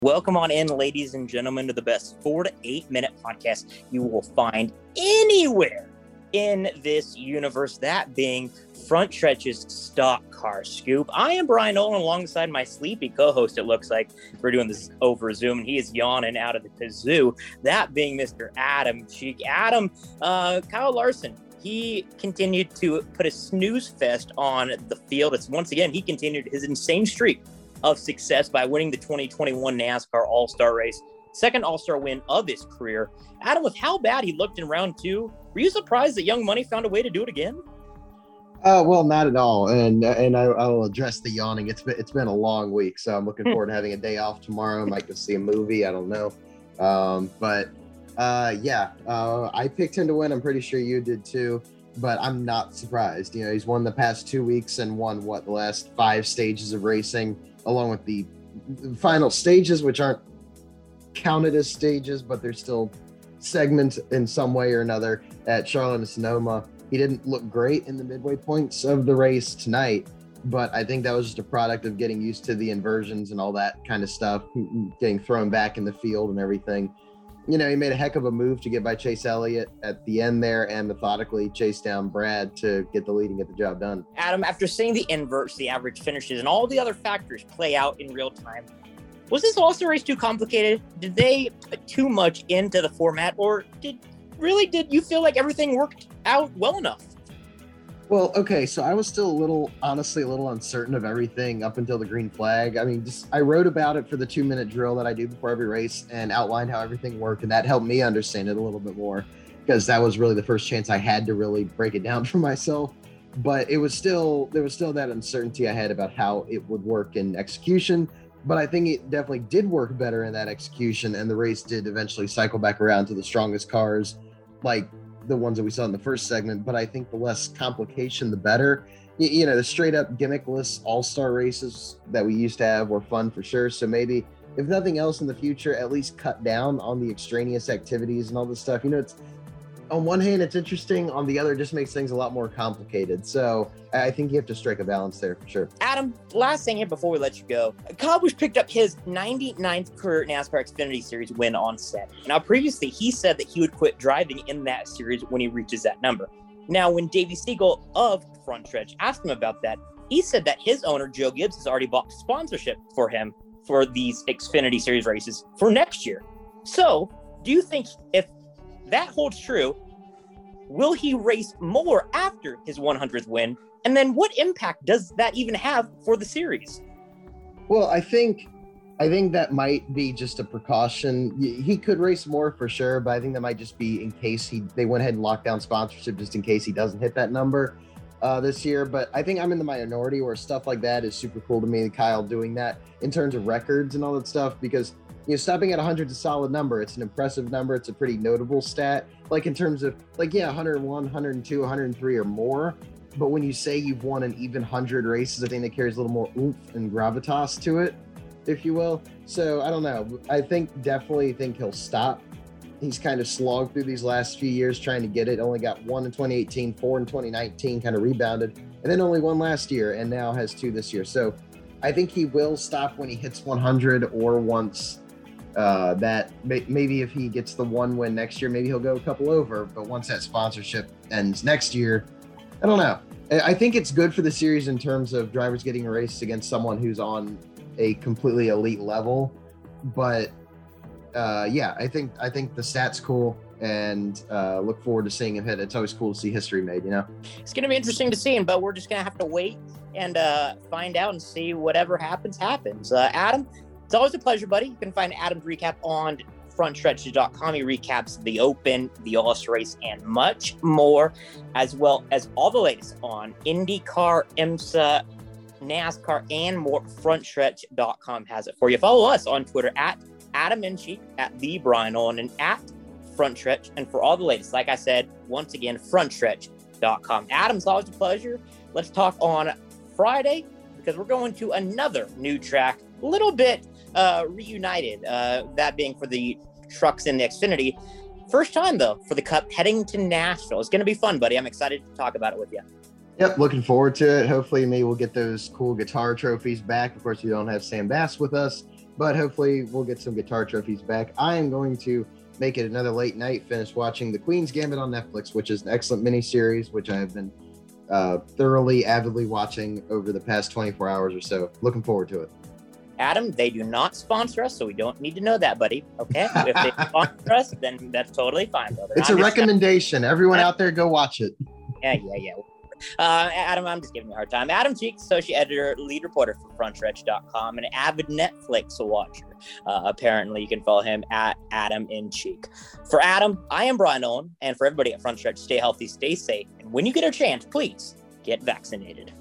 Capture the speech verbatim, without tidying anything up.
Welcome on in, ladies and gentlemen, to the best four to eight minute podcast you will find anywhere in this universe, that being Front Stretch's Stock Car Scoop. I am Brian Nolan alongside my sleepy co-host, it looks like. We're doing this over Zoom, and he is yawning out of the kazoo, that being Mister Adam Cheek. Adam, uh, Kyle Larson, he continued to put a snooze fest on the field. It's once again, he continued his insane streak of success by winning the twenty twenty-one NASCAR All-Star race, second All-Star win of his career. Adam, with how bad he looked in round two, were you surprised that Young Money found a way to do it again? Uh, well, not at all, and and I, I will address the yawning. It's been it's been a long week, so I'm looking forward to having a day off tomorrow. I might go see a movie. I don't know, um, but uh, yeah, uh, I picked him to win. I'm pretty sure you did too. But I'm not surprised. You know, he's won the past two weeks and won what the last five stages of racing, along with the final stages, which aren't counted as stages, but they're still segments in some way or another at Charlotte and Sonoma. He didn't look great in the midway points of the race tonight, but I think that was just a product of getting used to the inversions and all that kind of stuff, getting thrown back in the field and everything. You know, he made a heck of a move to get by Chase Elliott at the end there and methodically chase down Brad to get the lead and get the job done. Adam, after seeing the inverts, the average finishes, and all the other factors play out in real time, was this All-Star race too complicated? Did they put too much into the format, or did really did you feel like everything worked out well enough? Well, okay, so I was still a little, honestly, a little uncertain of everything up until the green flag. I mean, just I wrote about it for the two-minute drill that I do before every race and outlined how everything worked, and that helped me understand it a little bit more because that was really the first chance I had to really break it down for myself. But it was still, there was still that uncertainty I had about how it would work in execution, but I think it definitely did work better in that execution, and the race did eventually cycle back around to the strongest cars, like the ones that we saw in the first segment. But I think the less complication, the better. You, you know, the straight up gimmickless all-star races that we used to have were fun for sure. So maybe if nothing else in the future, at least cut down on the extraneous activities and all this stuff. You know, it's on one hand, it's interesting. On the other, it just makes things a lot more complicated. So I think you have to strike a balance there for sure. Adam, last thing here before we let you go. Kyle Busch picked up his ninety-ninth career NASCAR Xfinity Series win on Saturday. Now, previously, he said that he would quit driving in that series when he reaches that number. Now, when Davey Siegel of Front Stretch asked him about that, he said that his owner, Joe Gibbs, has already bought sponsorship for him for these Xfinity Series races for next year. So, do you think if that holds true, will he race more after his one hundredth win? And then what impact does that even have for the series? Well, I think I think that might be just a precaution. He could race more for sure, but I think that might just be in case he they went ahead and locked down sponsorship just in case he doesn't hit that number uh, this year. But I think I'm in the minority where stuff like that is super cool to me, Kyle doing that in terms of records and all that stuff, because you know, stopping at one hundred is a solid number. It's an impressive number. It's a pretty notable stat. Like in terms of, like, yeah, one oh one, one oh two, one oh three or more. But when you say you've won an even one hundred races, I think that carries a little more oomph and gravitas to it, if you will. So I don't know. I think definitely think he'll stop. He's kind of slogged through these last few years trying to get it. Only got one in twenty eighteen, four in twenty nineteen, kind of rebounded, and then only one last year, and now has two this year. So I think he will stop when he hits one hundred or once. Uh, that may, maybe if he gets the one win next year, maybe he'll go a couple over. But once that sponsorship ends next year, I don't know. I think it's good for the series in terms of drivers getting a race against someone who's on a completely elite level. But uh, yeah, I think I think the stat's cool, and uh, look forward to seeing him hit. It's always cool to see history made, you know? It's going to be interesting to see him, but we're just going to have to wait and uh, find out and see whatever happens, happens. Uh, Adam, it's always a pleasure, buddy. You can find Adam's recap on front stretch dot com. He recaps the Open, the All-Star race, and much more, as well as all the latest on IndyCar, IMSA, NASCAR, and more. front stretch dot com has it for you. Follow us on Twitter at Adam Incheek, at the Brian Nolan, and at Front Stretch. And for all the latest, like I said, once again, front stretch dot com. Adam, it's always a pleasure. Let's talk on Friday, because we're going to another new track, a little bit uh, reunited, uh, that being for the trucks in the Xfinity. First time, though, for the Cup heading to Nashville. It's going to be fun, buddy. I'm excited to talk about it with you. Yep, looking forward to it. Hopefully, maybe we'll get those cool guitar trophies back. Of course, we don't have Sam Bass with us, but hopefully we'll get some guitar trophies back. I am going to make it another late night, finish watching The Queen's Gambit on Netflix, which is an excellent miniseries, which I have been uh, thoroughly, avidly watching over the past twenty-four hours or so. Looking forward to it. Adam, they do not sponsor us, so we don't need to know that, buddy. Okay? If they sponsor us, then that's totally fine, brother. It's I'm a just- recommendation. Everyone out there, go watch it. Yeah, yeah, yeah. Uh, Adam, I'm just giving you a hard time. Adam Cheek, associate editor, lead reporter for front stretch dot com, an avid Netflix watcher. Uh, apparently, you can follow him at Adam in Cheek. For Adam, I am Brian Owen, and for everybody at Front Stretch, stay healthy, stay safe, and when you get a chance, please get vaccinated.